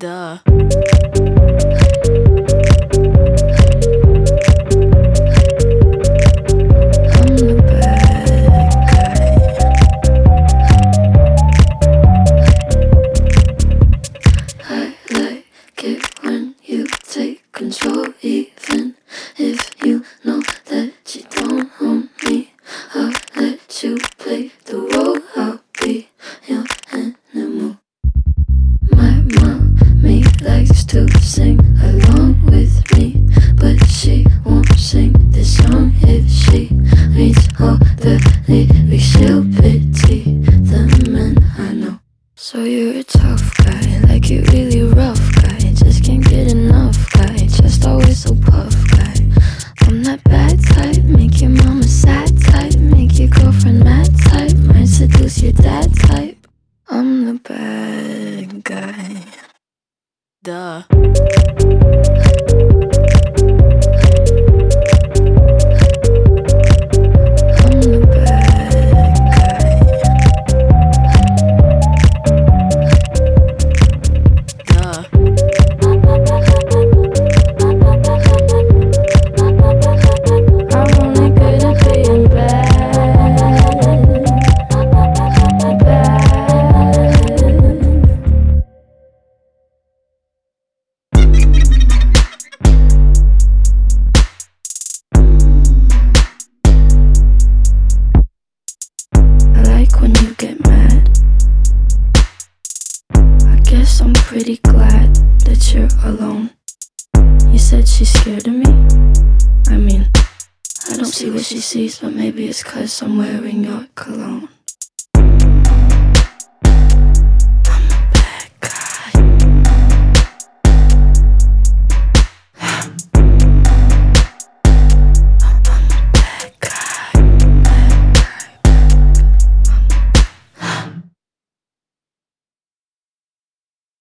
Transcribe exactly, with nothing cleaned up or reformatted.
Duh. I'm the bad guy. I like it when you take control, even if you know that you don't own me. I'll let you play the role, I'll be your animal. My mommy likes to sing along with me, but she won't sing this song if she reads all the lyrics. She'll pity the men I know. So you're a tough guy, like you really rough guy, just can't get enough guy, just always so puff guy. I'm that bad type, make your mama sad type, make your girlfriend mad type, might seduce your dad type. I'm the bad guy. Duh. I'm the bad guy. Duh. I'm only good at being bad. Bad. I like when you get mad. I guess I'm pretty glad that you're alone. You said she's scared of me? I mean, I don't see what she sees, but maybe it's 'cause I'm wearing your cologne.